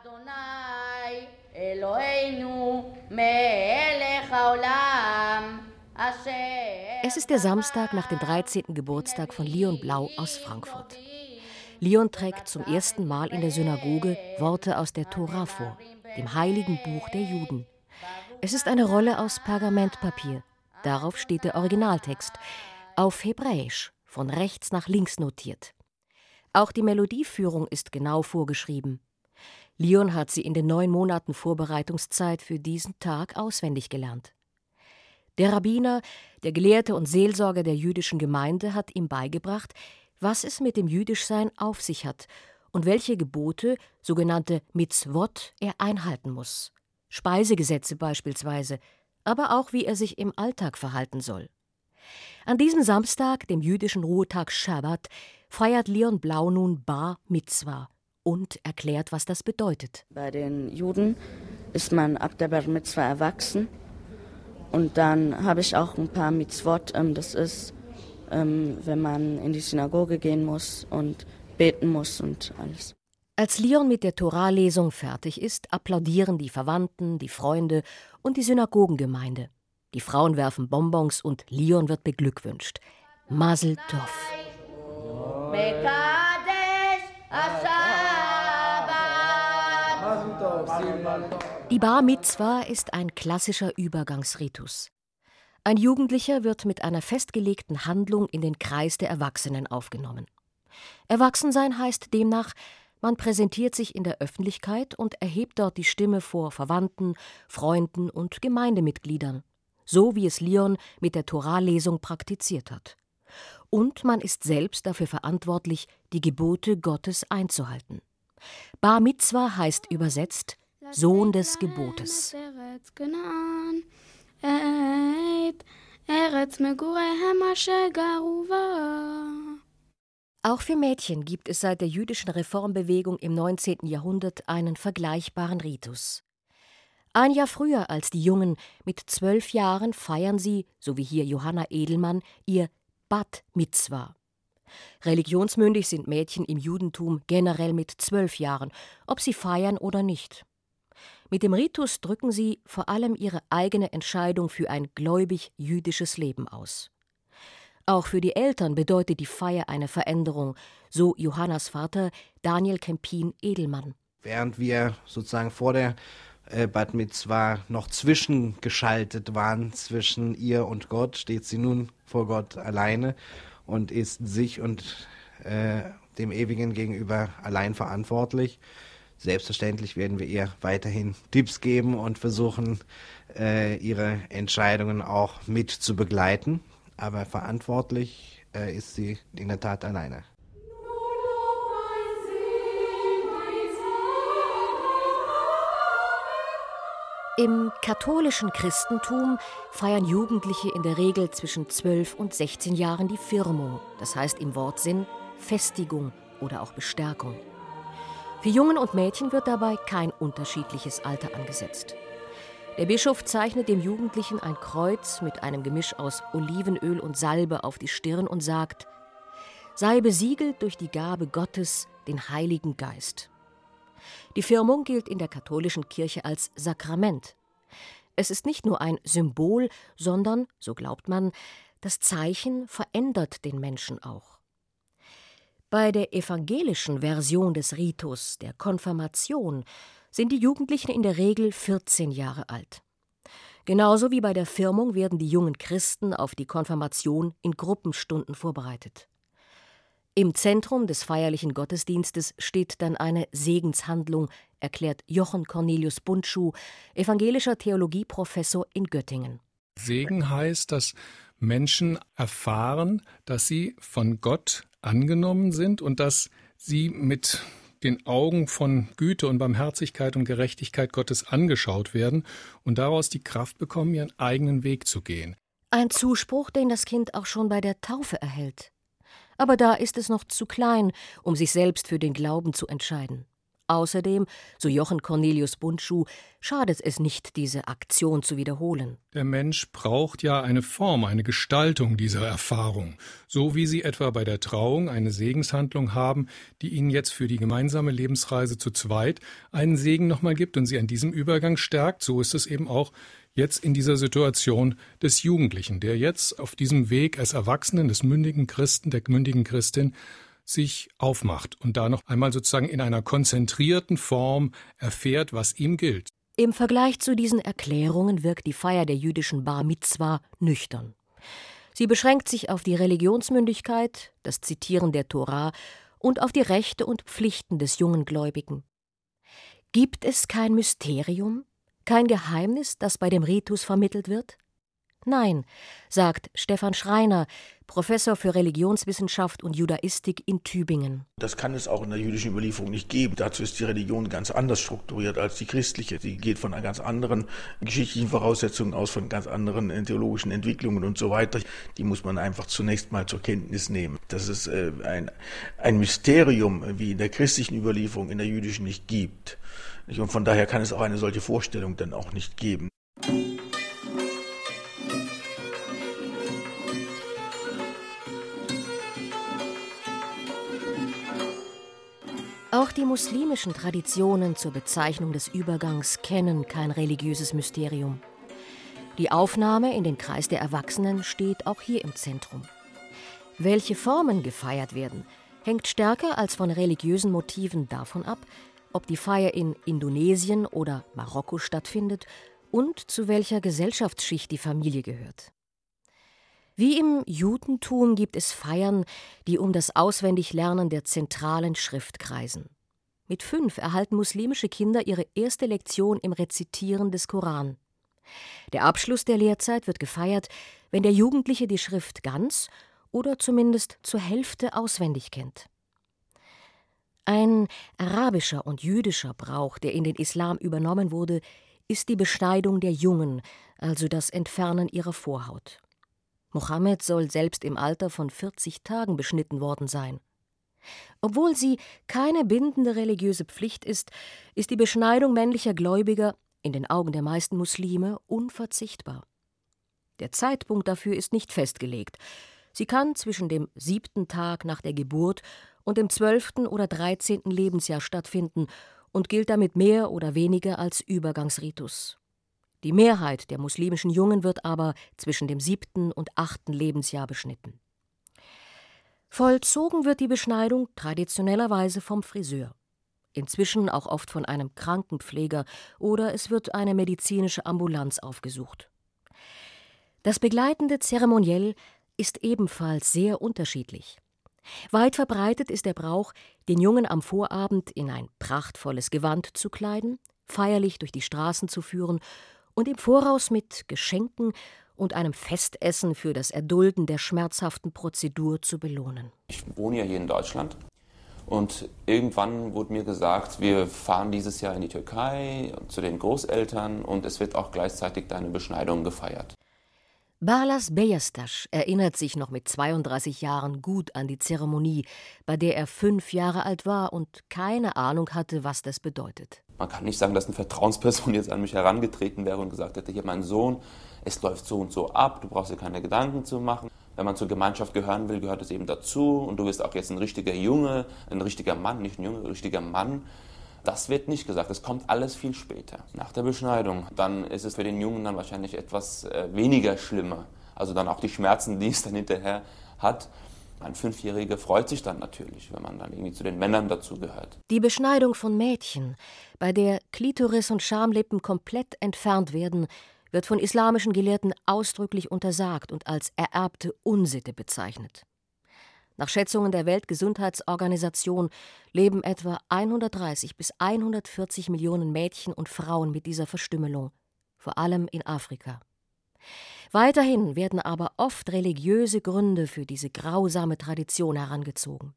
Es ist der Samstag nach dem 13. Geburtstag von Leon Blau aus Frankfurt. Leon trägt zum ersten Mal in der Synagoge Worte aus der Tora vor, dem heiligen Buch der Juden. Es ist eine Rolle aus Pergamentpapier. Darauf steht der Originaltext, auf Hebräisch, von rechts nach links notiert. Auch die Melodieführung ist genau vorgeschrieben. Leon hat sie in den 9 Monaten Vorbereitungszeit für diesen Tag auswendig gelernt. Der Rabbiner, der Gelehrte und Seelsorger der jüdischen Gemeinde, hat ihm beigebracht, was es mit dem Jüdischsein auf sich hat und welche Gebote, sogenannte Mitzvot, er einhalten muss. Speisegesetze beispielsweise, aber auch wie er sich im Alltag verhalten soll. An diesem Samstag, dem jüdischen Ruhetag Schabbat, feiert Leon Blau nun Bar Mitzwa und erklärt, was das bedeutet. Bei den Juden ist man ab der Bar Mitzwa erwachsen. Und dann habe ich auch ein paar Mitzvot, das ist, wenn man in die Synagoge gehen muss und beten muss und alles. Als Leon mit der Torah-Lesung fertig ist, applaudieren die Verwandten, die Freunde und die Synagogengemeinde. Die Frauen werfen Bonbons und Leon wird beglückwünscht. Mazel Tov. Die Bar Mitzwa ist ein klassischer Übergangsritus. Ein Jugendlicher wird mit einer festgelegten Handlung in den Kreis der Erwachsenen aufgenommen. Erwachsensein heißt demnach, man präsentiert sich in der Öffentlichkeit und erhebt dort die Stimme vor Verwandten, Freunden und Gemeindemitgliedern, so wie es Leon mit der Torah-Lesung praktiziert hat. Und man ist selbst dafür verantwortlich, die Gebote Gottes einzuhalten. Bar Mitzwa heißt übersetzt Sohn des Gebotes. Auch für Mädchen gibt es seit der jüdischen Reformbewegung im 19. Jahrhundert einen vergleichbaren Ritus. Ein Jahr früher als die Jungen, mit 12 Jahren, feiern sie, so wie hier Johanna Edelmann, ihr Bat Mitzwa. Religionsmündig sind Mädchen im Judentum generell mit 12 Jahren, ob sie feiern oder nicht. Mit dem Ritus drücken sie vor allem ihre eigene Entscheidung für ein gläubig-jüdisches Leben aus. Auch für die Eltern bedeutet die Feier eine Veränderung, so Johannas Vater Daniel Kempin-Edelmann. Während wir sozusagen vor der Bat Mitzwa noch zwischengeschaltet waren zwischen ihr und Gott, steht sie nun vor Gott alleine und ist sich und dem Ewigen gegenüber allein verantwortlich. Selbstverständlich werden wir ihr weiterhin Tipps geben und versuchen, ihre Entscheidungen auch mit zu begleiten. Aber verantwortlich ist sie in der Tat alleine. Im katholischen Christentum feiern Jugendliche in der Regel zwischen 12 und 16 Jahren die Firmung, das heißt im Wortsinn Festigung oder auch Bestärkung. Für Jungen und Mädchen wird dabei kein unterschiedliches Alter angesetzt. Der Bischof zeichnet dem Jugendlichen ein Kreuz mit einem Gemisch aus Olivenöl und Salbe auf die Stirn und sagt: Sei besiegelt durch die Gabe Gottes, den Heiligen Geist. Die Firmung gilt in der katholischen Kirche als Sakrament. Es ist nicht nur ein Symbol, sondern, so glaubt man, das Zeichen verändert den Menschen auch. Bei der evangelischen Version des Ritus, der Konfirmation, sind die Jugendlichen in der Regel 14 Jahre alt. Genauso wie bei der Firmung werden die jungen Christen auf die Konfirmation in Gruppenstunden vorbereitet. Im Zentrum des feierlichen Gottesdienstes steht dann eine Segenshandlung, erklärt Jochen Cornelius Bundschuh, evangelischer Theologieprofessor in Göttingen. Segen heißt, dass Menschen erfahren, dass sie von Gott angenommen sind und dass sie mit den Augen von Güte und Barmherzigkeit und Gerechtigkeit Gottes angeschaut werden und daraus die Kraft bekommen, ihren eigenen Weg zu gehen. Ein Zuspruch, den das Kind auch schon bei der Taufe erhält. Aber da ist es noch zu klein, um sich selbst für den Glauben zu entscheiden. Außerdem, so Jochen Cornelius Bundschuh, schadet es nicht, diese Aktion zu wiederholen. Der Mensch braucht ja eine Form, eine Gestaltung dieser Erfahrung, so wie Sie etwa bei der Trauung eine Segenshandlung haben, die Ihnen jetzt für die gemeinsame Lebensreise zu zweit einen Segen nochmal gibt und Sie an diesem Übergang stärkt. So ist es eben auch jetzt in dieser Situation des Jugendlichen, der jetzt auf diesem Weg als Erwachsenen, des mündigen Christen, der mündigen Christin, sich aufmacht und da noch einmal sozusagen in einer konzentrierten Form erfährt, was ihm gilt. Im Vergleich zu diesen Erklärungen wirkt die Feier der jüdischen Bar Mitzwa nüchtern. Sie beschränkt sich auf die Religionsmündigkeit, das Zitieren der Tora und auf die Rechte und Pflichten des jungen Gläubigen. Gibt es kein Mysterium, kein Geheimnis, das bei dem Ritus vermittelt wird? Nein, sagt Stefan Schreiner, Professor für Religionswissenschaft und Judaistik in Tübingen. Das kann es auch in der jüdischen Überlieferung nicht geben. Dazu ist die Religion ganz anders strukturiert als die christliche. Sie geht von ganz anderen geschichtlichen Voraussetzungen aus, von ganz anderen theologischen Entwicklungen und so weiter. Die muss man einfach zunächst mal zur Kenntnis nehmen. Dass es ein Mysterium wie in der christlichen Überlieferung in der jüdischen nicht gibt. Und von daher kann es auch eine solche Vorstellung dann auch nicht geben. Auch die muslimischen Traditionen zur Bezeichnung des Übergangs kennen kein religiöses Mysterium. Die Aufnahme in den Kreis der Erwachsenen steht auch hier im Zentrum. Welche Formen gefeiert werden, hängt stärker als von religiösen Motiven davon ab, ob die Feier in Indonesien oder Marokko stattfindet und zu welcher Gesellschaftsschicht die Familie gehört. Wie im Judentum gibt es Feiern, die um das Auswendiglernen der zentralen Schrift kreisen. Mit 5 erhalten muslimische Kinder ihre erste Lektion im Rezitieren des Koran. Der Abschluss der Lehrzeit wird gefeiert, wenn der Jugendliche die Schrift ganz oder zumindest zur Hälfte auswendig kennt. Ein arabischer und jüdischer Brauch, der in den Islam übernommen wurde, ist die Beschneidung der Jungen, also das Entfernen ihrer Vorhaut. Mohammed soll selbst im Alter von 40 Tagen beschnitten worden sein. Obwohl sie keine bindende religiöse Pflicht ist, ist die Beschneidung männlicher Gläubiger in den Augen der meisten Muslime unverzichtbar. Der Zeitpunkt dafür ist nicht festgelegt. Sie kann zwischen dem 7. Tag nach der Geburt und dem 12. oder 13. Lebensjahr stattfinden und gilt damit mehr oder weniger als Übergangsritus. Die Mehrheit der muslimischen Jungen wird aber zwischen dem 7. und 8. Lebensjahr beschnitten. Vollzogen wird die Beschneidung traditionellerweise vom Friseur. Inzwischen auch oft von einem Krankenpfleger oder es wird eine medizinische Ambulanz aufgesucht. Das begleitende Zeremoniell ist ebenfalls sehr unterschiedlich. Weit verbreitet ist der Brauch, den Jungen am Vorabend in ein prachtvolles Gewand zu kleiden, feierlich durch die Straßen zu führen und im Voraus mit Geschenken und einem Festessen für das Erdulden der schmerzhaften Prozedur zu belohnen. Ich wohne ja hier in Deutschland und irgendwann wurde mir gesagt, wir fahren dieses Jahr in die Türkei zu den Großeltern und es wird auch gleichzeitig deine Beschneidung gefeiert. Balas Beyazdaş erinnert sich noch mit 32 Jahren gut an die Zeremonie, bei der er 5 Jahre alt war und keine Ahnung hatte, was das bedeutet. Man kann nicht sagen, dass eine Vertrauensperson jetzt an mich herangetreten wäre und gesagt hätte, hier mein Sohn, es läuft so und so ab, du brauchst dir keine Gedanken zu machen. Wenn man zur Gemeinschaft gehören will, gehört es eben dazu und du bist auch jetzt ein richtiger Junge, ein richtiger Mann, nicht ein Junge, ein richtiger Mann. Das wird nicht gesagt, es kommt alles viel später, nach der Beschneidung. Dann ist es für den Jungen dann wahrscheinlich etwas weniger schlimmer, also dann auch die Schmerzen, die es dann hinterher hat. Ein 5-Jähriger freut sich dann natürlich, wenn man dann irgendwie zu den Männern dazugehört. Die Beschneidung von Mädchen, bei der Klitoris und Schamlippen komplett entfernt werden, wird von islamischen Gelehrten ausdrücklich untersagt und als ererbte Unsitte bezeichnet. Nach Schätzungen der Weltgesundheitsorganisation leben etwa 130 bis 140 Millionen Mädchen und Frauen mit dieser Verstümmelung, vor allem in Afrika. Weiterhin werden aber oft religiöse Gründe für diese grausame Tradition herangezogen.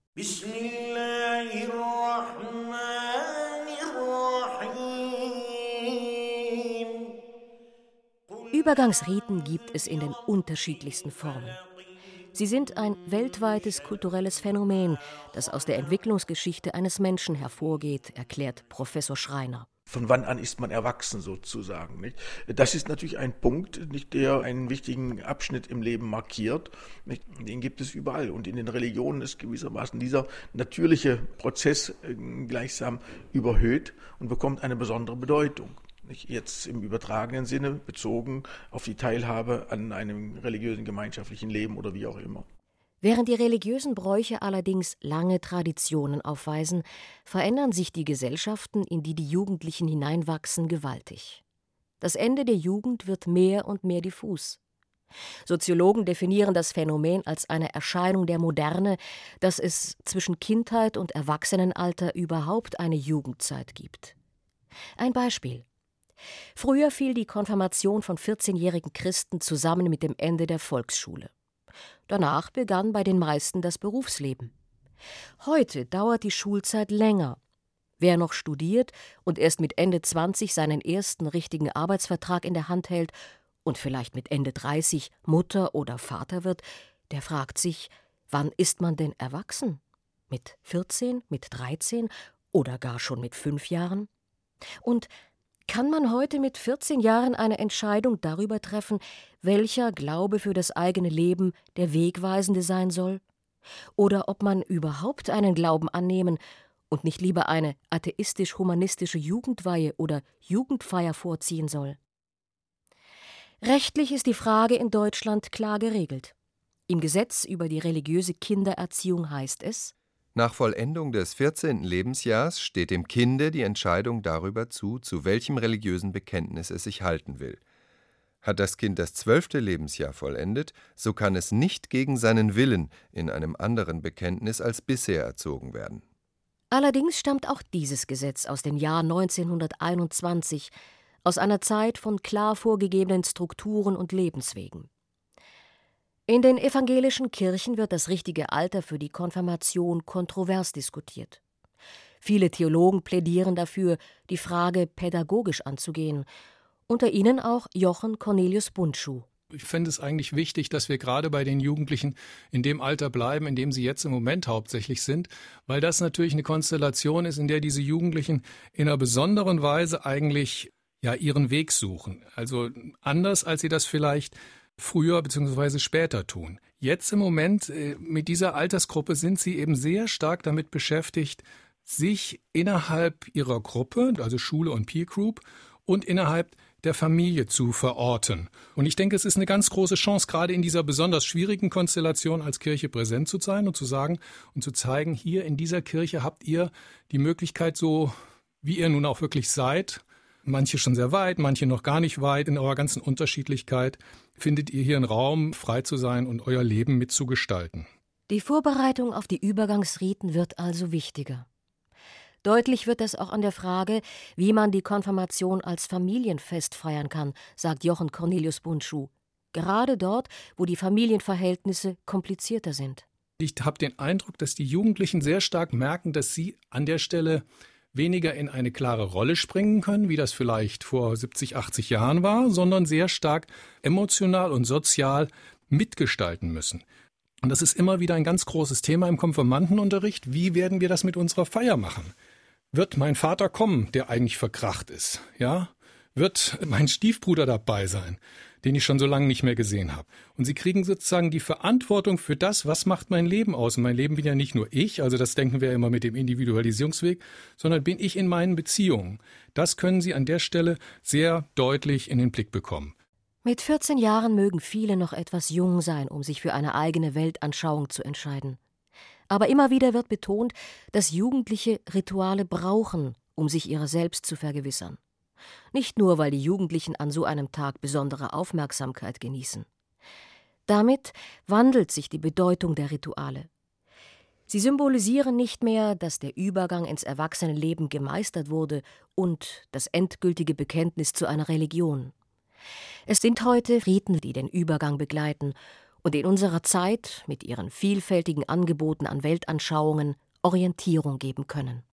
Übergangsriten gibt es in den unterschiedlichsten Formen. Sie sind ein weltweites kulturelles Phänomen, das aus der Entwicklungsgeschichte eines Menschen hervorgeht, erklärt Professor Schreiner. Von wann an ist man erwachsen sozusagen? Nicht? Das ist natürlich ein Punkt, nicht, der einen wichtigen Abschnitt im Leben markiert. Nicht? Den gibt es überall. Und in den Religionen ist gewissermaßen dieser natürliche Prozess gleichsam überhöht und bekommt eine besondere Bedeutung. Nicht? Jetzt im übertragenen Sinne bezogen auf die Teilhabe an einem religiösen gemeinschaftlichen Leben oder wie auch immer. Während die religiösen Bräuche allerdings lange Traditionen aufweisen, verändern sich die Gesellschaften, in die die Jugendlichen hineinwachsen, gewaltig. Das Ende der Jugend wird mehr und mehr diffus. Soziologen definieren das Phänomen als eine Erscheinung der Moderne, dass es zwischen Kindheit und Erwachsenenalter überhaupt eine Jugendzeit gibt. Ein Beispiel. Früher fiel die Konfirmation von 14-jährigen Christen zusammen mit dem Ende der Volksschule. Danach begann bei den meisten das Berufsleben. Heute dauert die Schulzeit länger. Wer noch studiert und erst mit Ende 20 seinen ersten richtigen Arbeitsvertrag in der Hand hält und vielleicht mit Ende 30 Mutter oder Vater wird, der fragt sich, wann ist man denn erwachsen? Mit 14, mit 13 oder gar schon mit 5 Jahren? Und kann man heute mit 14 Jahren eine Entscheidung darüber treffen, welcher Glaube für das eigene Leben der wegweisende sein soll? Oder ob man überhaupt einen Glauben annehmen und nicht lieber eine atheistisch-humanistische Jugendweihe oder Jugendfeier vorziehen soll? Rechtlich ist die Frage in Deutschland klar geregelt. Im Gesetz über die religiöse Kindererziehung heißt es: Nach Vollendung des 14. Lebensjahrs steht dem Kinde die Entscheidung darüber zu welchem religiösen Bekenntnis es sich halten will. Hat das Kind das 12. Lebensjahr vollendet, so kann es nicht gegen seinen Willen in einem anderen Bekenntnis als bisher erzogen werden. Allerdings stammt auch dieses Gesetz aus dem Jahr 1921, aus einer Zeit von klar vorgegebenen Strukturen und Lebenswegen. In den evangelischen Kirchen wird das richtige Alter für die Konfirmation kontrovers diskutiert. Viele Theologen plädieren dafür, die Frage pädagogisch anzugehen, unter ihnen auch Jochen Cornelius Bundschuh. Ich finde es eigentlich wichtig, dass wir gerade bei den Jugendlichen in dem Alter bleiben, in dem sie jetzt im Moment hauptsächlich sind, weil das natürlich eine Konstellation ist, in der diese Jugendlichen in einer besonderen Weise eigentlich ihren Weg suchen. Also anders, als sie das vielleicht früher bzw. später tun. Jetzt im Moment mit dieser Altersgruppe sind sie eben sehr stark damit beschäftigt, sich innerhalb ihrer Gruppe, also Schule und Peer Group, und innerhalb der Familie zu verorten. Und ich denke, es ist eine ganz große Chance, gerade in dieser besonders schwierigen Konstellation als Kirche präsent zu sein und zu sagen und zu zeigen, hier in dieser Kirche habt ihr die Möglichkeit, so wie ihr nun auch wirklich seid, manche schon sehr weit, manche noch gar nicht weit, in eurer ganzen Unterschiedlichkeit, findet ihr hier einen Raum, frei zu sein und euer Leben mitzugestalten. Die Vorbereitung auf die Übergangsriten wird also wichtiger. Deutlich wird das auch an der Frage, wie man die Konfirmation als Familienfest feiern kann, sagt Jochen Cornelius Bundschuh. Gerade dort, wo die Familienverhältnisse komplizierter sind. Ich habe den Eindruck, dass die Jugendlichen sehr stark merken, dass sie an der Stelle weniger in eine klare Rolle springen können, wie das vielleicht vor 70, 80 Jahren war, sondern sehr stark emotional und sozial mitgestalten müssen. Und das ist immer wieder ein ganz großes Thema im Konfirmandenunterricht. Wie werden wir das mit unserer Feier machen? Wird mein Vater kommen, der eigentlich verkracht ist? Ja? Wird mein Stiefbruder dabei sein, den ich schon so lange nicht mehr gesehen habe? Und sie kriegen sozusagen die Verantwortung für das, was macht mein Leben aus. Und mein Leben bin ja nicht nur ich, also das denken wir ja immer mit dem Individualisierungsweg, sondern bin ich in meinen Beziehungen. Das können sie an der Stelle sehr deutlich in den Blick bekommen. Mit 14 Jahren mögen viele noch etwas jung sein, um sich für eine eigene Weltanschauung zu entscheiden. Aber immer wieder wird betont, dass Jugendliche Rituale brauchen, um sich ihrer selbst zu vergewissern. Nicht nur, weil die Jugendlichen an so einem Tag besondere Aufmerksamkeit genießen. Damit wandelt sich die Bedeutung der Rituale. Sie symbolisieren nicht mehr, dass der Übergang ins Erwachsenenleben gemeistert wurde und das endgültige Bekenntnis zu einer Religion. Es sind heute Riten, die den Übergang begleiten und in unserer Zeit mit ihren vielfältigen Angeboten an Weltanschauungen Orientierung geben können.